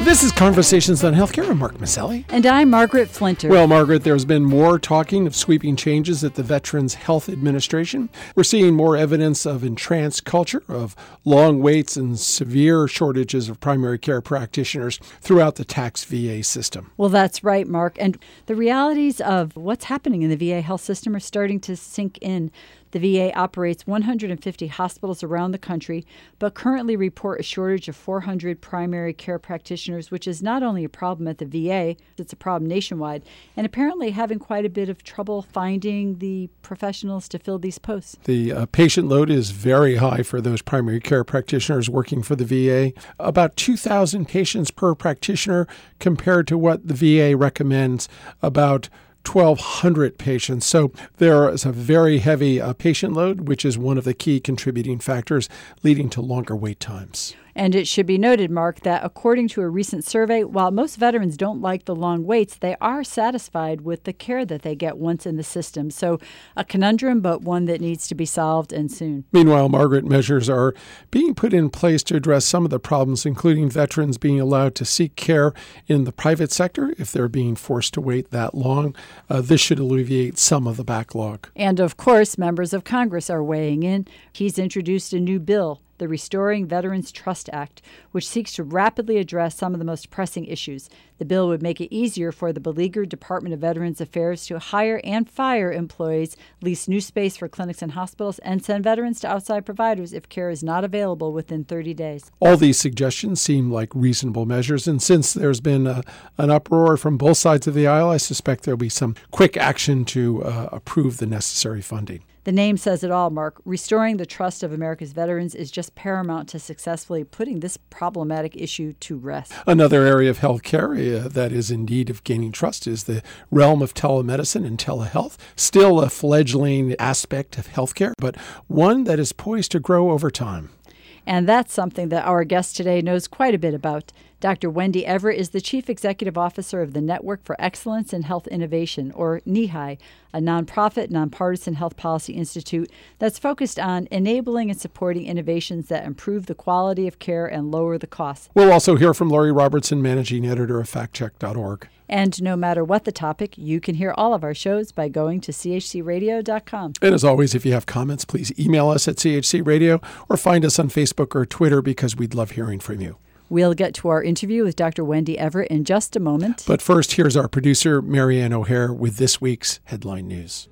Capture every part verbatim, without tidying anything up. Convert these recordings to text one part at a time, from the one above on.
This is Conversations on Healthcare. I'm Mark Maselli. And I'm Margaret Flinter. Well, Margaret, there's been more talking of sweeping changes at the Veterans Health Administration. We're seeing more evidence of entranced culture, of long waits and severe shortages of primary care practitioners throughout the taxed V A system. Well, that's right, Mark. And the realities of what's happening in the V A health system are starting to sink in. The V A operates one hundred fifty hospitals around the country, but currently report a shortage of four hundred primary care practitioners, which is not only a problem at the V A, it's a problem nationwide, and apparently having quite a bit of trouble finding the professionals to fill these posts. The uh, patient load is very high for those primary care practitioners working for the V A. About two thousand patients per practitioner compared to what the V A recommends, about twelve hundred patients. So there is a very heavy uh, patient load, which is one of the key contributing factors leading to longer wait times. And it should be noted, Mark, that according to a recent survey, while most veterans don't like the long waits, they are satisfied with the care that they get once in the system. So a conundrum, but one that needs to be solved and soon. Meanwhile, Margaret, measures are being put in place to address some of the problems, including veterans being allowed to seek care in the private sector if they're being forced to wait that long. Uh, this should alleviate some of the backlog. And of course, members of Congress are weighing in. He's introduced a new bill, the Restoring Veterans Trust Act, which seeks to rapidly address some of the most pressing issues. The bill would make it easier for the beleaguered Department of Veterans Affairs to hire and fire employees, lease new space for clinics and hospitals, and send veterans to outside providers if care is not available within thirty days. All these suggestions seem like reasonable measures, and since there's been a, an uproar from both sides of the aisle, I suspect there'll be some quick action to uh, approve the necessary funding. The name says it all, Mark. Restoring the trust of America's veterans is just paramount to successfully putting this problematic issue to rest. Another area of healthcare uh, that is in need of gaining trust is the realm of telemedicine and telehealth. Still a fledgling aspect of healthcare, but one that is poised to grow over time. And that's something that our guest today knows quite a bit about. Doctor Wendy Everett is the Chief Executive Officer of the Network for Excellence in Health Innovation, or N E H I, a nonprofit, nonpartisan health policy institute that's focused on enabling and supporting innovations that improve the quality of care and lower the costs. We'll also hear from Lori Robertson, Managing Editor of fact check dot org. And no matter what the topic, you can hear all of our shows by going to c h c radio dot com. And as always, if you have comments, please email us at C H C Radio or find us on Facebook or Twitter because we'd love hearing from you. We'll get to our interview with Doctor Wendy Everett in just a moment. But first, here's our producer, Marianne O'Hare, with this week's headline news.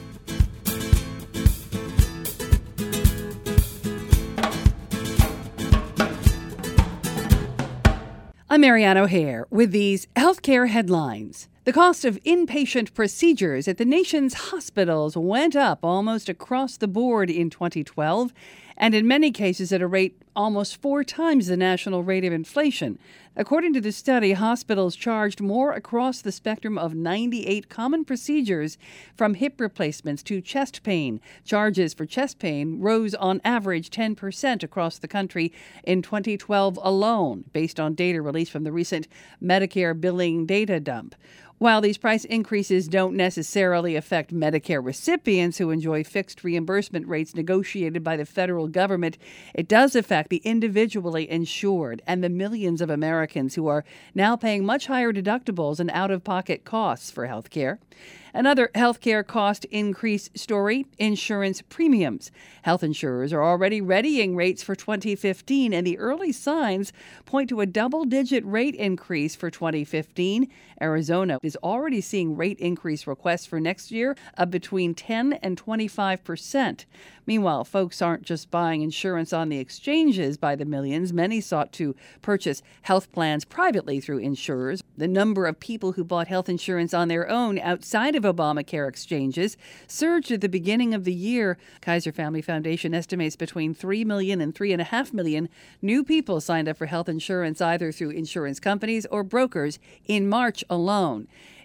I'm Marianne O'Hare with these healthcare headlines. The cost of inpatient procedures at the nation's hospitals went up almost across the board in twenty twelve, and in many cases at a rate almost four times the national rate of inflation. According to the study, hospitals charged more across the spectrum of ninety-eight common procedures, from hip replacements to chest pain. Charges for chest pain rose on average ten percent across the country in twenty twelve alone, based on data released from the recent Medicare billing data dump. While these price increases don't necessarily affect Medicare recipients who enjoy fixed reimbursement rates negotiated by the federal government, it does affect the individually insured and the millions of Americans who are now paying much higher deductibles and out-of-pocket costs for health care. Another healthcare cost increase story, insurance premiums. Health insurers are already readying rates for twenty fifteen, and the early signs point to a double-digit rate increase for twenty fifteen. Arizona is already seeing rate increase requests for next year of between ten and twenty-five percent. Meanwhile, folks aren't just buying insurance on the exchanges by the millions. Many sought to purchase health plans privately through insurers. The number of people who bought health insurance on their own outside of Obamacare exchanges surged at the beginning of the year. Kaiser Family Foundation estimates between three million and three point five million new people signed up for health insurance either through insurance companies or brokers in March alone.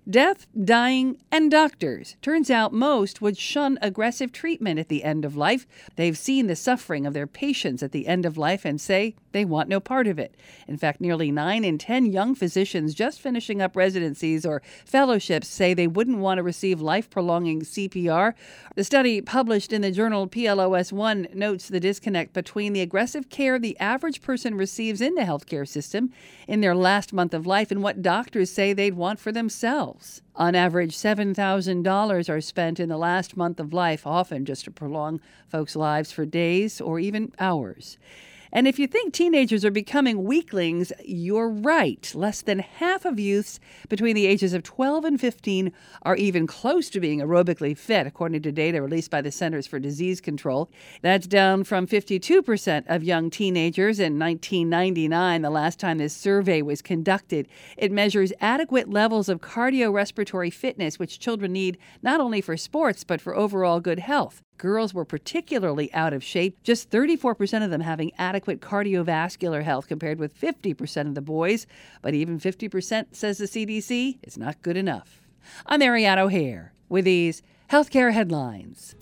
Death, dying, and doctors. Turns out most would shun aggressive treatment at the end of life. They've seen the suffering of their patients at the end of life and say they want no part of it. In fact, nearly nine in ten young physicians just finishing up residencies or fellowships say they wouldn't want to receive life-prolonging C P R. The study published in the journal P L O S one notes the disconnect between the aggressive care the average person receives in the healthcare system in their last month of life and what doctors say they'd want for themselves. On average, seven thousand dollars are spent in the last month of life, often just to prolong folks' lives for days or even hours. And if you think teenagers are becoming weaklings, you're right. Less than half of youths between the ages of twelve and fifteen are even close to being aerobically fit, according to data released by the Centers for Disease Control. That's down from fifty-two percent of young teenagers in nineteen ninety-nine, the last time this survey was conducted. It measures adequate levels of cardiorespiratory fitness, which children need not only for sports, but for overall good health. Girls were particularly out of shape, just thirty-four percent of them having adequate cardiovascular health compared with fifty percent of the boys. But even fifty percent, says the C D C, is not good enough. I'm Marianne O'Hare with these healthcare headlines.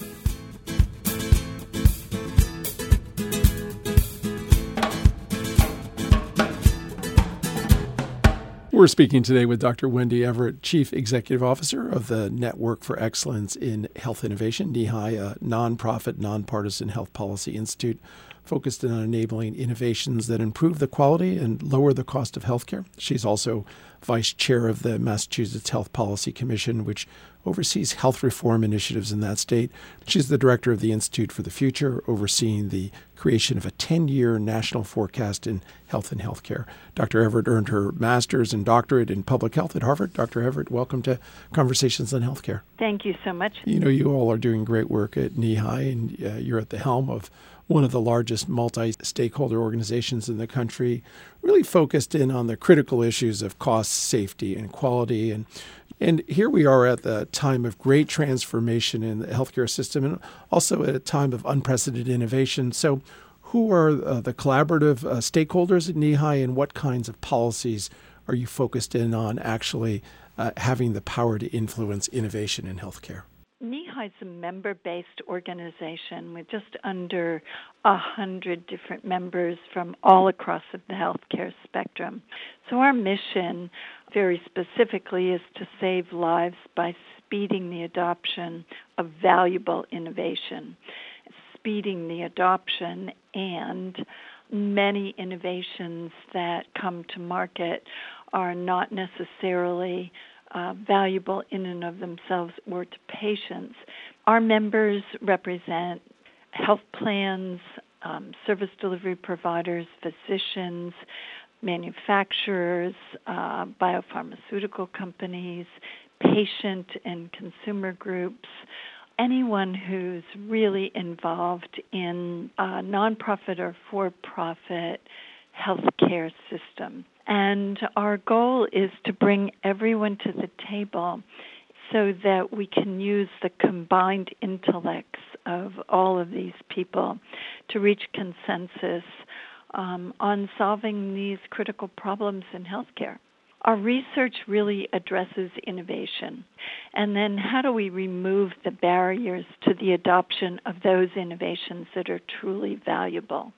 We're speaking today with Doctor Wendy Everett, Chief Executive Officer of the Network for Excellence in Health Innovation, N E H I, a nonprofit, nonpartisan health policy institute focused on enabling innovations that improve the quality and lower the cost of healthcare. She's also Vice Chair of the Massachusetts Health Policy Commission, which oversees health reform initiatives in that state. She's the Director of the Institute for the Future, overseeing the creation of a ten-year national forecast in health and healthcare. Doctor Everett earned her master's and doctorate in public health at Harvard. Doctor Everett, welcome to Conversations on Healthcare. Thank you so much. You know, you all are doing great work at N E H I, and uh, you're at the helm of one of the largest multi-stakeholder organizations in the country, really focused in on the critical issues of cost, safety, and quality. And And here we are at the time of great transformation in the healthcare system and also at a time of unprecedented innovation. So who are uh, the collaborative uh, stakeholders at N E H I, and what kinds of policies are you focused in on actually uh, having the power to influence innovation in healthcare? N E H I is a member-based organization with just under a hundred different members from all across the healthcare spectrum. So our mission, very specifically, is to save lives by speeding the adoption of valuable innovation, speeding the adoption, and many innovations that come to market are not necessarily Uh, valuable in and of themselves or to patients. Our members represent health plans, um, service delivery providers, physicians, manufacturers, uh, biopharmaceutical companies, patient and consumer groups, anyone who's really involved in a nonprofit or for-profit healthcare system. And our goal is to bring everyone to the table so that we can use the combined intellects of all of these people to reach consensus um, on solving these critical problems in healthcare. Our research really addresses innovation, and then how do we remove the barriers to the adoption of those innovations that are truly valuable?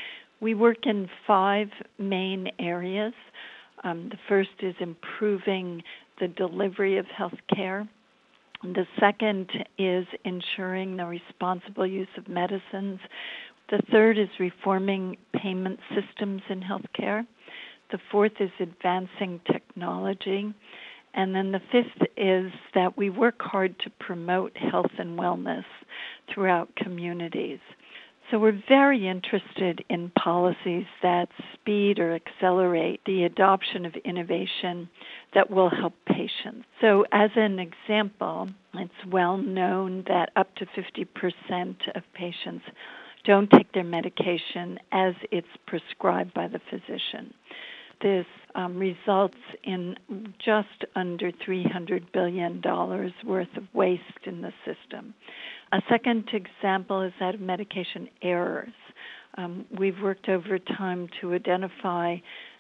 We work in five main areas. Um, the first is improving the delivery of health care. The second is ensuring the responsible use of medicines. The third is reforming payment systems in healthcare. The fourth is advancing technology. And then the fifth is that we work hard to promote health and wellness throughout communities. So we're very interested in policies that speed or accelerate the adoption of innovation that will help patients. So as an example, it's well known that up to fifty percent of patients don't take their medication as it's prescribed by the physician. This um, results in just under three hundred billion dollars worth of waste in the system. A second example is that of medication errors. Um, we've worked over time to identify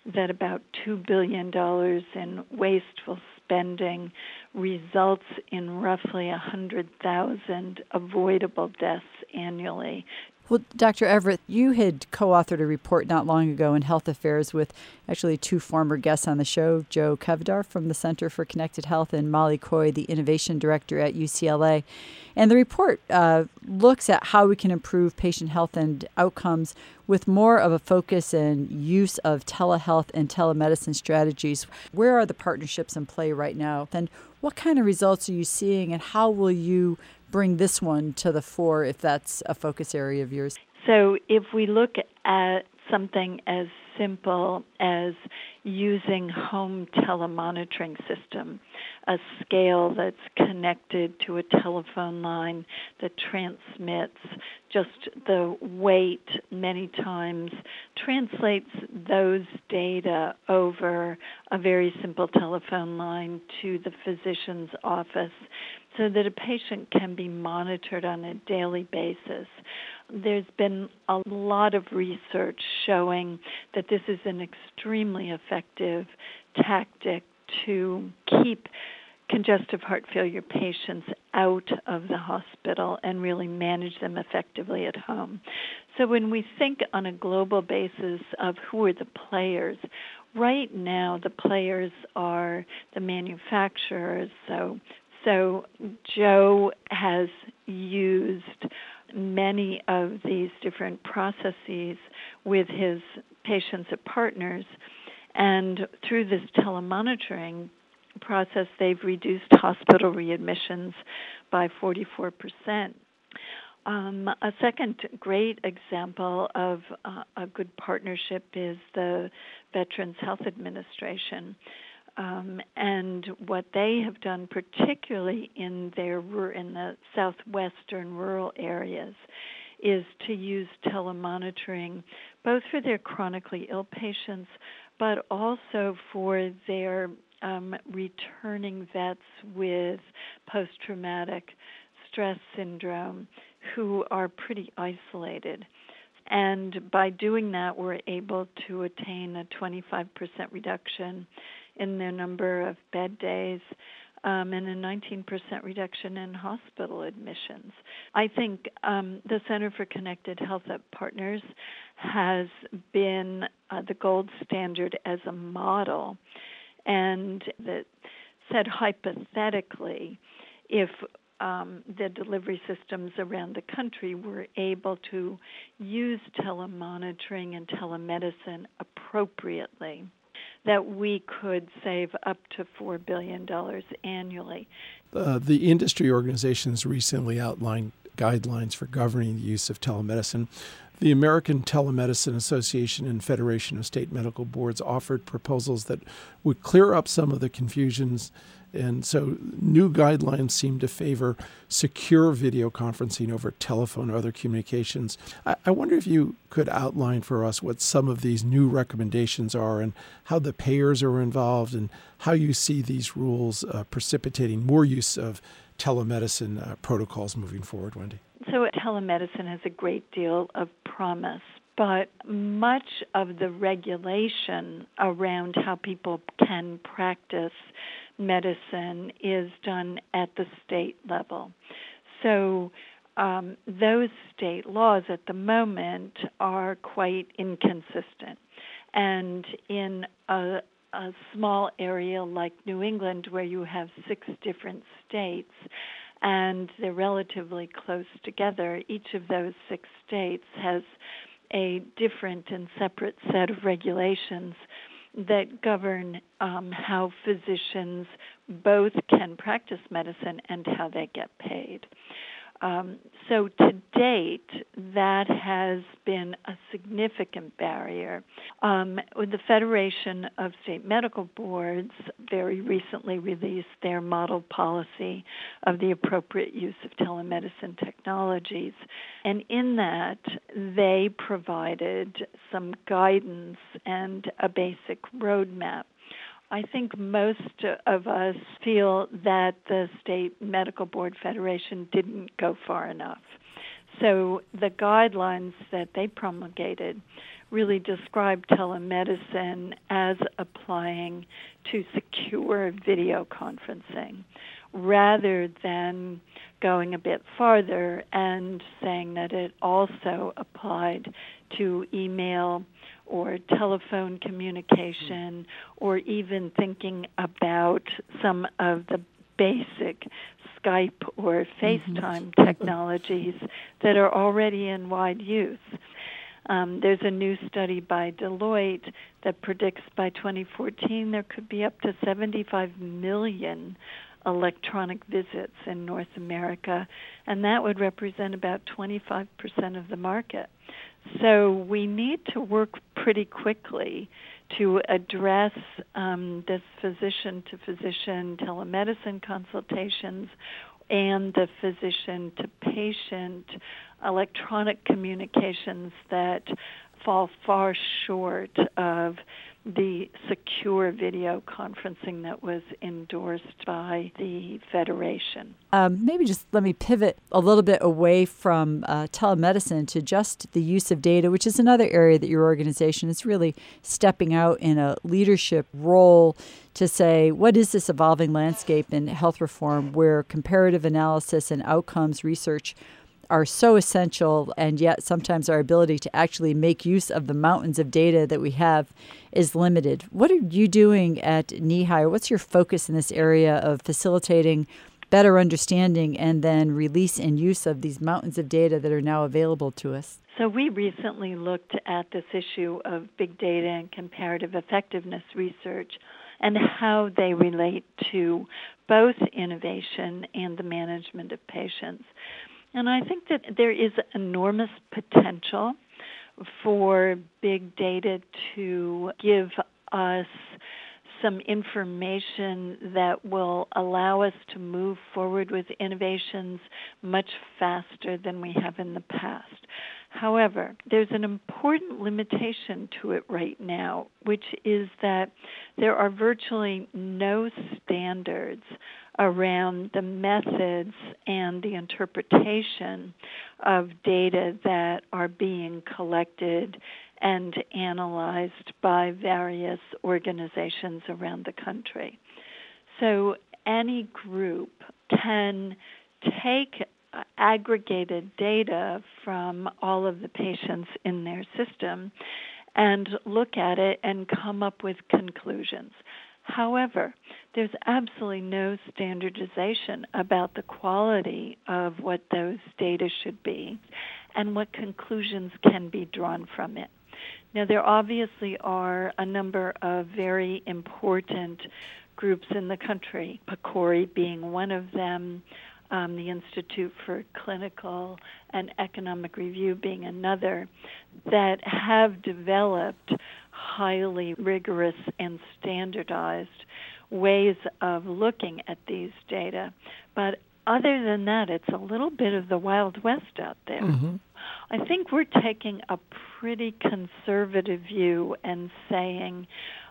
that about two billion dollars in wasteful spending results in roughly one hundred thousand avoidable deaths annually. Well, Doctor Everett, you had co-authored a report not long ago in Health Affairs with actually two former guests on the show, Joe Kevdar from the Center for Connected Health and Molly Coy, the Innovation Director at U C L A. And the report uh, looks at how we can improve patient health and outcomes with more of a focus and use of telehealth and telemedicine strategies. Where are the partnerships in play right now? And what kind of results are you seeing, and how will you bring this one to the fore if that's a focus area of yours? So if we look at something as simple as using home telemonitoring system, a scale that's connected to a telephone line that transmits just the weight many times, translates those data over a very simple telephone line to the physician's office so that a patient can be monitored on a daily basis. There's been a lot of research showing that this is an extremely effective tactic to keep congestive heart failure patients out of the hospital and really manage them effectively at home. So when we think on a global basis of who are the players, right now the players are the manufacturers. So, so Joe has used many of these different processes with his patients and partners, and through this telemonitoring process, they've reduced hospital readmissions by forty-four percent. Um, a second great example of uh, a good partnership is the Veterans Health Administration. Um, and what they have done, particularly in their in the southwestern rural areas, is to use telemonitoring both for their chronically ill patients, but also for their um, returning vets with post-traumatic stress syndrome who are pretty isolated. And by doing that, we're able to attain a twenty-five percent reduction in their number of bed days um, and a nineteen percent reduction in hospital admissions. I think um, the Center for Connected Health at Partners has been uh, the gold standard as a model, and that said hypothetically, if Um, the delivery systems around the country were able to use telemonitoring and telemedicine appropriately, that we could save up to four billion dollars annually. Uh, the industry organizations recently outlined guidelines for governing the use of telemedicine. The American Telemedicine Association and Federation of State Medical Boards offered proposals that would clear up some of the confusions. And so new guidelines seem to favor secure video conferencing over telephone or other communications. I, I wonder if you could outline for us what some of these new recommendations are and how the payers are involved and how you see these rules uh, precipitating more use of telemedicine uh, protocols moving forward, Wendy. So telemedicine has a great deal of promise, but much of the regulation around how people can practice medicine is done at the state level. So um, those state laws at the moment are quite inconsistent. And in a, a small area like New England, where you have six different states, and they're relatively close together, each of those six states has a different and separate set of regulations that govern um, how physicians both can practice medicine and how they get paid. Um, so to date, that has been a significant barrier. Um, the Federation of State Medical Boards very recently released their model policy of the appropriate use of telemedicine technologies. And in that, they provided some guidance and a basic roadmap. I think most of us feel that the State Medical Board Federation didn't go far enough. So the guidelines that they promulgated really describe telemedicine as applying to secure video conferencing, rather than going a bit farther and saying that it also applied to email or telephone communication, or even thinking about some of the basic Skype or FaceTime mm-hmm. technologies that are already in wide use. Um, there's a new study by Deloitte that predicts by twenty fourteen there could be up to seventy-five million electronic visits in North America, and that would represent about twenty-five percent of the market. So we need to work pretty quickly to address um, this physician-to-physician telemedicine consultations and the physician-to-patient electronic communications that fall far short of the secure video conferencing that was endorsed by the Federation. Um, maybe just let me pivot a little bit away from uh, telemedicine to just the use of data, which is another area that your organization is really stepping out in a leadership role to say, what is this evolving landscape in health reform where comparative analysis and outcomes research are so essential, and yet sometimes our ability to actually make use of the mountains of data that we have is limited. What are you doing at N E H I, or what's your focus in this area of facilitating better understanding and then release and use of these mountains of data that are now available to us? So we recently looked at this issue of big data and comparative effectiveness research and how they relate to both innovation and the management of patients. And I think that there is enormous potential for big data to give us some information that will allow us to move forward with innovations much faster than we have in the past. However, there's an important limitation to it right now, which is that there are virtually no standards around the methods and the interpretation of data that are being collected and analyzed by various organizations around the country. So any group can take aggregated data from all of the patients in their system and look at it and come up with conclusions. However, there's absolutely no standardization about the quality of what those data should be and what conclusions can be drawn from it. Now, there obviously are a number of very important groups in the country, PCORI being one of them, um, the Institute for Clinical and Economic Review being another, that have developed highly rigorous and standardized ways of looking at these data. But other than that, it's a little bit of the Wild West out there. Mm-hmm. I think we're taking a pretty conservative view and saying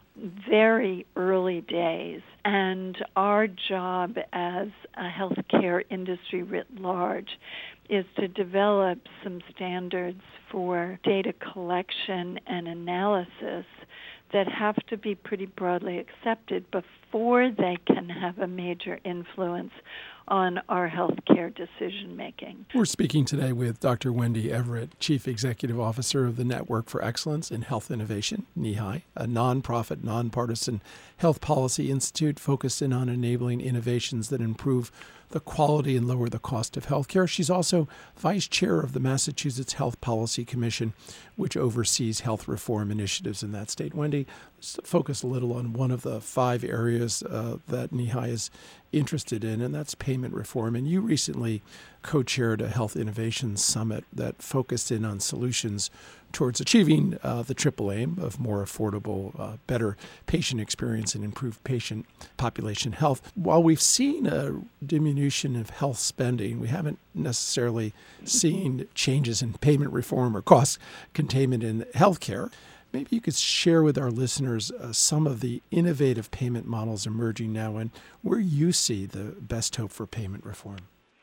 very early days, and our job as a healthcare industry writ large is to develop some standards for data collection and analysis that have to be pretty broadly accepted before they can have a major influence on our healthcare decision-making. We're speaking today with Doctor Wendy Everett, Chief Executive Officer of the Network for Excellence in Health Innovation, N E H I, a nonprofit, nonpartisan health policy institute focused in on enabling innovations that improve the quality and lower the cost of healthcare. She's also Vice Chair of the Massachusetts Health Policy Commission, which oversees health reform initiatives in that state. Wendy, let's focus a little on one of the five areas uh, that N E H I is interested in, and that's payment reform. And you recently co-chaired a health innovation summit that focused in on solutions towards achieving uh, the triple aim of more affordable, uh, better patient experience and improved patient population health. While we've seen a diminution of health spending, we haven't necessarily seen changes in payment reform or cost containment in healthcare. Maybe you could share with our listeners uh, some of the innovative payment models emerging now and where you see the best hope for payment reform.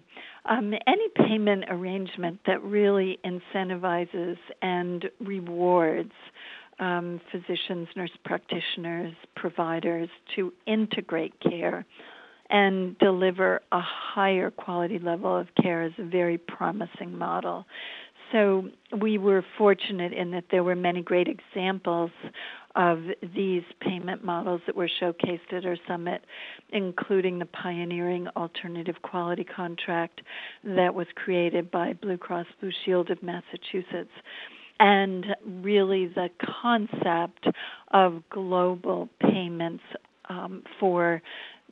Um, any payment arrangement that really incentivizes and rewards um, physicians, nurse practitioners, providers to integrate care and deliver a higher quality level of care is a very promising model. So we were fortunate in that there were many great examples of these payment models that were showcased at our summit, including the pioneering alternative quality contract that was created by Blue Cross Blue Shield of Massachusetts, and really the concept of global payments um, for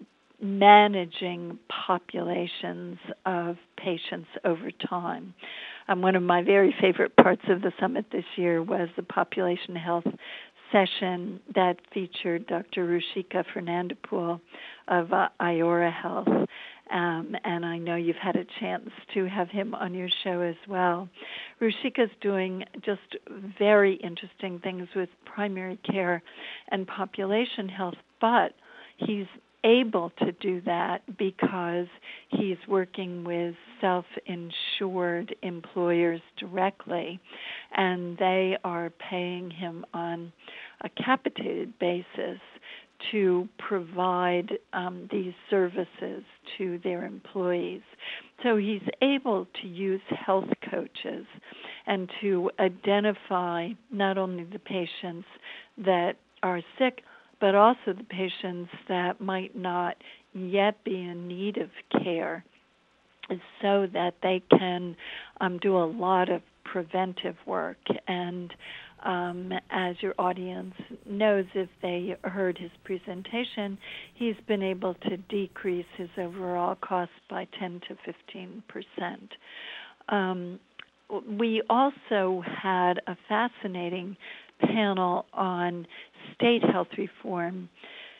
managing populations of patients over time. Um, one of my very favorite parts of the summit this year was the population health session that featured Doctor Ruchika Fernandopoul of uh, Iora Health. Um, and I know you've had a chance to have him on your show as well. Ruchika's doing just very interesting things with primary care and population health, but he's able to do that because he's working with self-insured employers directly, and they are paying him on a capitated basis to provide um, these services to their employees. So he's able to use health coaches and to identify not only the patients that are sick, but also the patients that might not yet be in need of care, so that they can um, do a lot of preventive work. And um, as your audience knows, if they heard his presentation, he's been able to decrease his overall cost by ten to fifteen percent. Um, we also had a fascinating panel on state health reform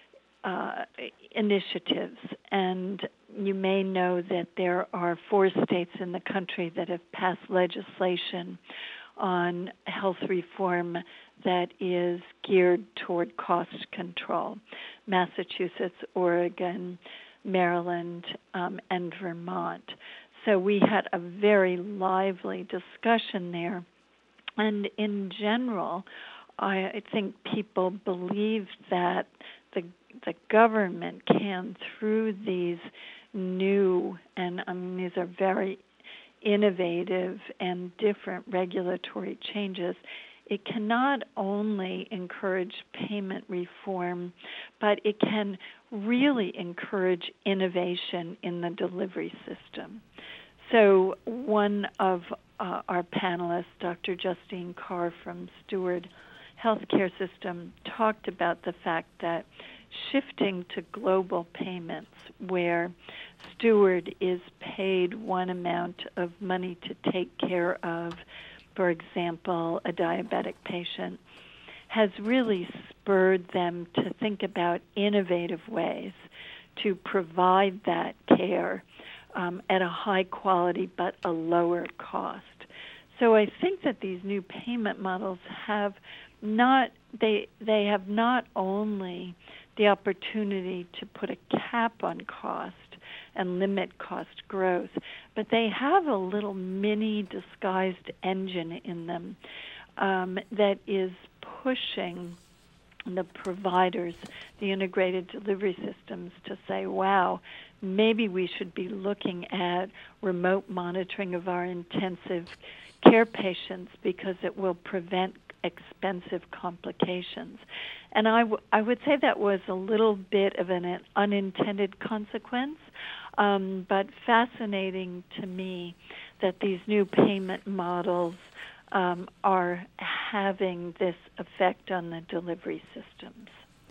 uh, initiatives, and you may know that there are four states in the country that have passed legislation on health reform that is geared toward cost control: Massachusetts, Oregon, Maryland, um, and Vermont. So we had a very lively discussion there. And in general, I think people believe that the the government can, through these new, and I mean these are very innovative and different regulatory changes, it can not only encourage payment reform, but it can really encourage innovation in the delivery system. So one of uh, our panelists, Doctor Justine Carr from Steward Healthcare System, talked about the fact that shifting to global payments, where Steward is paid one amount of money to take care of, for example, a diabetic patient, has really spurred them to think about innovative ways to provide that care um, at a high quality but a lower cost. So I think that these new payment models have not, they they have not only the opportunity to put a cap on cost and limit cost growth, but they have a little mini disguised engine in them um, that is pushing the providers, the integrated delivery systems, to say, wow, maybe we should be looking at remote monitoring of our intensive care patients because it will prevent expensive complications. And I, w- I would say that was a little bit of an unintended consequence, um, but fascinating to me that these new payment models um, are having this effect on the delivery systems.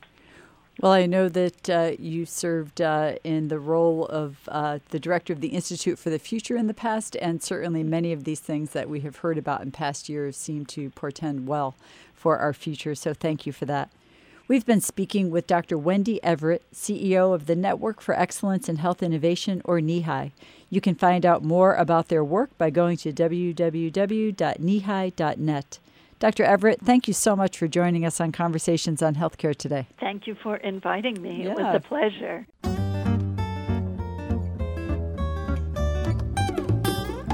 Well, I know that uh, you served uh, in the role of uh, the director of the Institute for the Future in the past, and certainly many of these things that we have heard about in past years seem to portend well for our future. So thank you for that. We've been speaking with Doctor Wendy Everett, C E O of the Network for Excellence in Health Innovation, or N E H I. You can find out more about their work by going to w w w dot n e h i dot net. Doctor Everett, thank you so much for joining us on Conversations on Healthcare today. Thank you for inviting me. Yeah. It was a pleasure.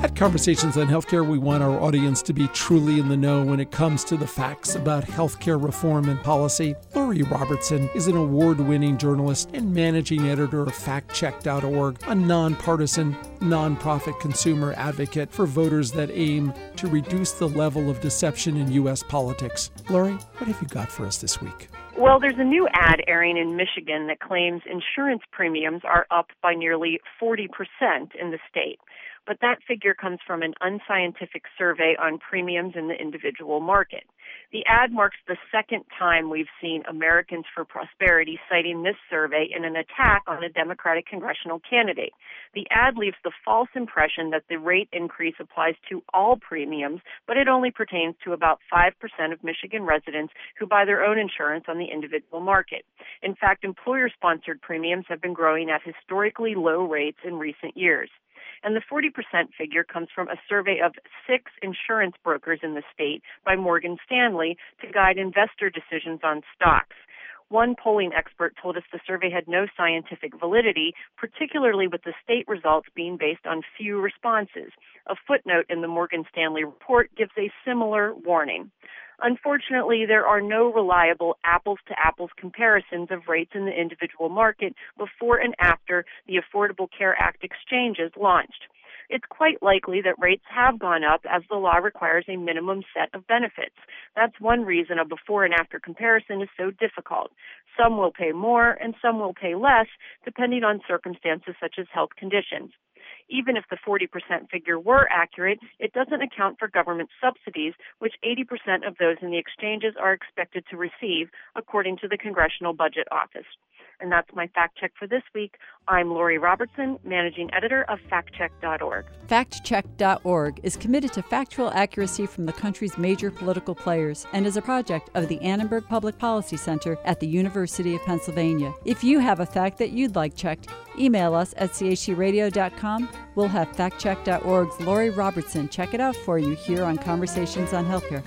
At Conversations on Healthcare, we want our audience to be truly in the know when it comes to the facts about healthcare reform and policy. Lori Robertson is an award-winning journalist and managing editor of fact check dot org, a nonpartisan, nonprofit consumer advocate for voters that aim to reduce the level of deception in U S politics. Lori, what have you got for us this week? Well, there's a new ad airing in Michigan that claims insurance premiums are up by nearly forty percent in the state. But that figure comes from an unscientific survey on premiums in the individual market. The ad marks the second time we've seen Americans for Prosperity citing this survey in an attack on a Democratic congressional candidate. The ad leaves the false impression that the rate increase applies to all premiums, but it only pertains to about five percent of Michigan residents who buy their own insurance on the individual market. In fact, employer-sponsored premiums have been growing at historically low rates in recent years. And the forty percent figure comes from a survey of six insurance brokers in the state by Morgan Stanley to guide investor decisions on stocks. One polling expert told us the survey had no scientific validity, particularly with the state results being based on few responses. A footnote in the Morgan Stanley report gives a similar warning. Unfortunately, there are no reliable apples-to-apples comparisons of rates in the individual market before and after the Affordable Care Act exchanges launched. It's quite likely that rates have gone up as the law requires a minimum set of benefits. That's one reason a before and after comparison is so difficult. Some will pay more and some will pay less, depending on circumstances such as health conditions. Even if the forty percent figure were accurate, it doesn't account for government subsidies, which eighty percent of those in the exchanges are expected to receive, according to the Congressional Budget Office. And that's my fact check for this week. I'm Lori Robertson, managing editor of fact check dot org. fact check dot org is committed to factual accuracy from the country's major political players and is a project of the Annenberg Public Policy Center at the University of Pennsylvania. If you have a fact that you'd like checked, email us at c h c radio dot com. We'll have fact check dot org's Lori Robertson check it out for you here on Conversations on Healthcare.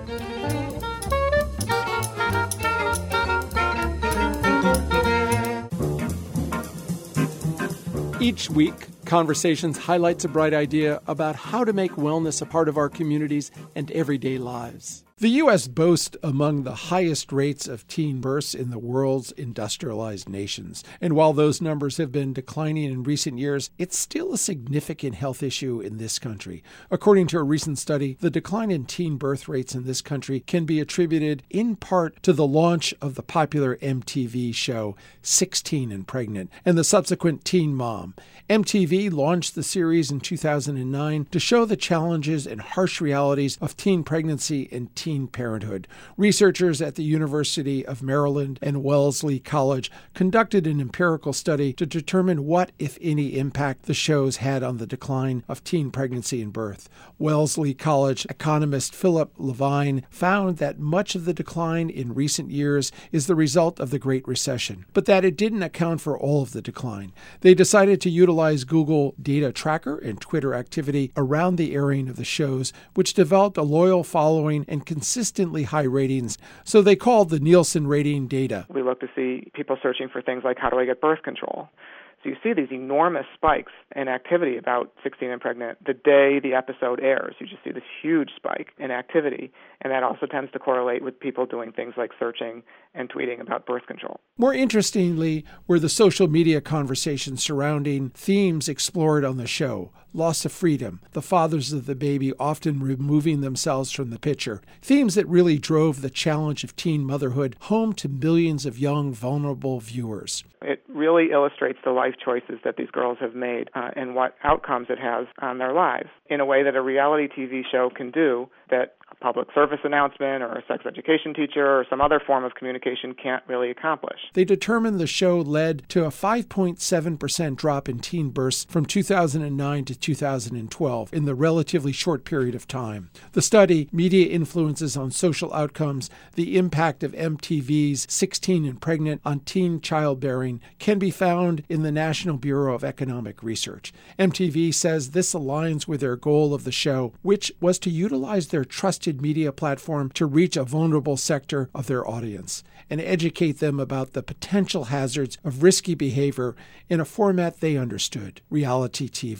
Each week, Conversations highlights a bright idea about how to make wellness a part of our communities and everyday lives. The U S boasts among the highest rates of teen births in the world's industrialized nations. And while those numbers have been declining in recent years, it's still a significant health issue in this country. According to a recent study, the decline in teen birth rates in this country can be attributed in part to the launch of the popular M T V show sixteen and Pregnant and the subsequent Teen Mom. M T V launched the series in two thousand nine to show the challenges and harsh realities of teen pregnancy and teen Teen parenthood. Researchers at the University of Maryland and Wellesley College conducted an empirical study to determine what, if any, impact the shows had on the decline of teen pregnancy and birth. Wellesley College economist Philip Levine found that much of the decline in recent years is the result of the Great Recession, but that it didn't account for all of the decline. They decided to utilize Google Data Tracker and Twitter activity around the airing of the shows, which developed a loyal following and consistently high ratings, so they called the Nielsen rating data. We look to see people searching for things like, how do I get birth control? So you see these enormous spikes in activity about sixteen and Pregnant the day the episode airs. You just see this huge spike in activity, and that also tends to correlate with people doing things like searching and tweeting about birth control. More interestingly were the social media conversations surrounding themes explored on the show. Loss of freedom, the fathers of the baby often removing themselves from the picture, themes that really drove the challenge of teen motherhood home to millions of young, vulnerable viewers. It really illustrates the life choices that these girls have made uh, and what outcomes it has on their lives in a way that a reality T V show can do that a public service announcement or a sex education teacher or some other form of communication can't really accomplish. They determined the show led to a five point seven percent drop in teen births from two thousand nine to two thousand twelve in the relatively short period of time. The study, Media Influences on Social Outcomes, the Impact of M T V's sixteen and Pregnant on Teen Childbearing, can be found in the National Bureau of Economic Research. M T V says this aligns with their goal of the show, which was to utilize their trusted media platform to reach a vulnerable sector of their audience and educate them about the potential hazards of risky behavior in a format they understood, reality T V.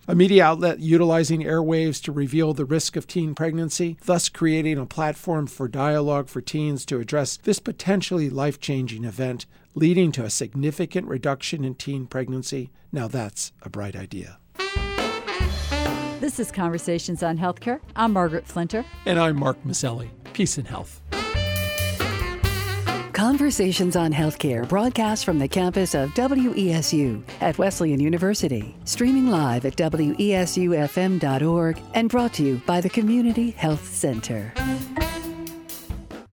a media outlet utilizing airwaves to reveal the risk of teen pregnancy, thus creating a platform for dialogue for teens to address this potentially life-changing event, leading to a significant reduction in teen pregnancy. Now that's a bright idea. This is Conversations on Healthcare. I'm Margaret Flinter. And I'm Mark Mazzelli. Peace and health. Conversations on Healthcare broadcast from the campus of W E S U at Wesleyan University, streaming live at W E S U F M dot org and brought to you by the Community Health Center.